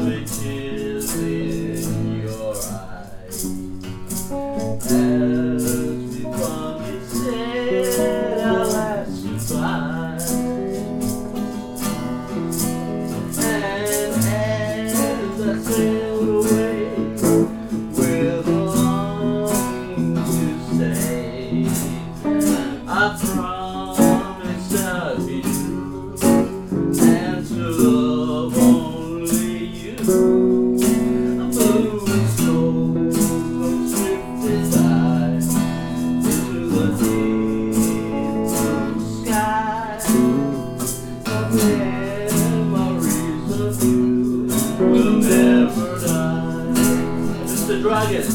loving tears in your eyes. As we fondly said our last goodbye, and as I sailed away with a longing to stay, I promised I'd be true and to love only you. A blue and snow drifted I into the deep blue sky. The memories of you will never die. Mr. Dragon.